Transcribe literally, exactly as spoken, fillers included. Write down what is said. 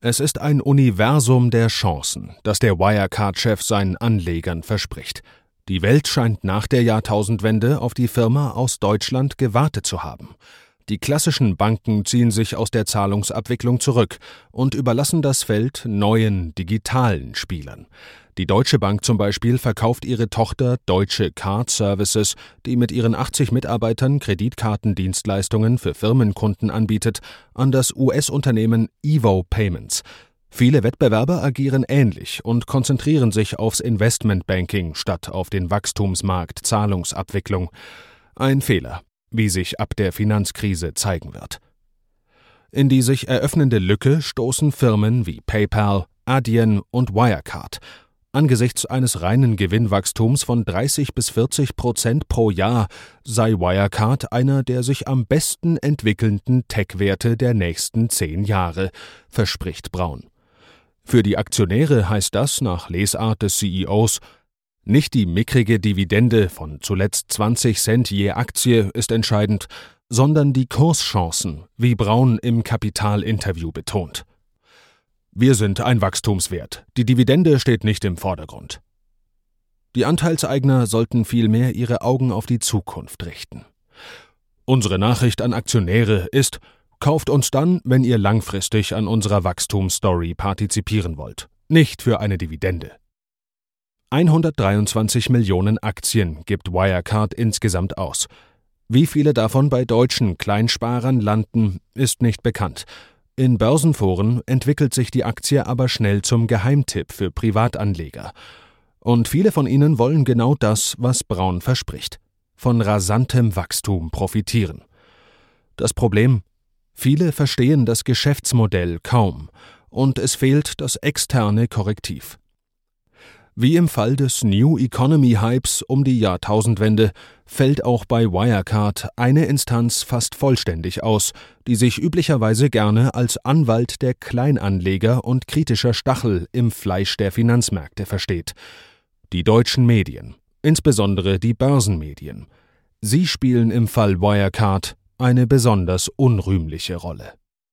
Es ist ein Universum der Chancen, das der Wirecard-Chef seinen Anlegern verspricht. Die Welt scheint nach der Jahrtausendwende auf die Firma aus Deutschland gewartet zu haben. Die klassischen Banken ziehen sich aus der Zahlungsabwicklung zurück und überlassen das Feld neuen, digitalen Spielern. Die Deutsche Bank zum Beispiel verkauft ihre Tochter Deutsche Card Services, die mit ihren achtzig Mitarbeitern Kreditkartendienstleistungen für Firmenkunden anbietet, an das U S-Unternehmen Evo Payments. Viele Wettbewerber agieren ähnlich und konzentrieren sich aufs Investmentbanking statt auf den Wachstumsmarkt Zahlungsabwicklung. Ein Fehler, wie sich ab der Finanzkrise zeigen wird. In die sich eröffnende Lücke stoßen Firmen wie PayPal, Adyen und Wirecard. Angesichts eines reinen Gewinnwachstums von dreißig bis vierzig Prozent pro Jahr sei Wirecard einer der sich am besten entwickelnden Tech-Werte der nächsten zehn Jahre, verspricht Braun. Für die Aktionäre heißt das nach Lesart des C E Os: Nicht die mickrige Dividende von zuletzt zwanzig Cent je Aktie ist entscheidend, sondern die Kurschancen, wie Braun im Kapital-Interview betont. Wir sind ein Wachstumswert. Die Dividende steht nicht im Vordergrund. Die Anteilseigner sollten vielmehr ihre Augen auf die Zukunft richten. Unsere Nachricht an Aktionäre ist: Kauft uns dann, wenn ihr langfristig an unserer Wachstumsstory partizipieren wollt, nicht für eine Dividende. hundertdreiundzwanzig Millionen Aktien gibt Wirecard insgesamt aus. Wie viele davon bei deutschen Kleinsparern landen, ist nicht bekannt. In Börsenforen entwickelt sich die Aktie aber schnell zum Geheimtipp für Privatanleger. Und viele von ihnen wollen genau das, was Braun verspricht: von rasantem Wachstum profitieren. Das Problem: Viele verstehen das Geschäftsmodell kaum und es fehlt das externe Korrektiv. Wie im Fall des New Economy-Hypes um die Jahrtausendwende fällt auch bei Wirecard eine Instanz fast vollständig aus, die sich üblicherweise gerne als Anwalt der Kleinanleger und kritischer Stachel im Fleisch der Finanzmärkte versteht: Die deutschen Medien, insbesondere die Börsenmedien. Sie spielen im Fall Wirecard eine besonders unrühmliche Rolle.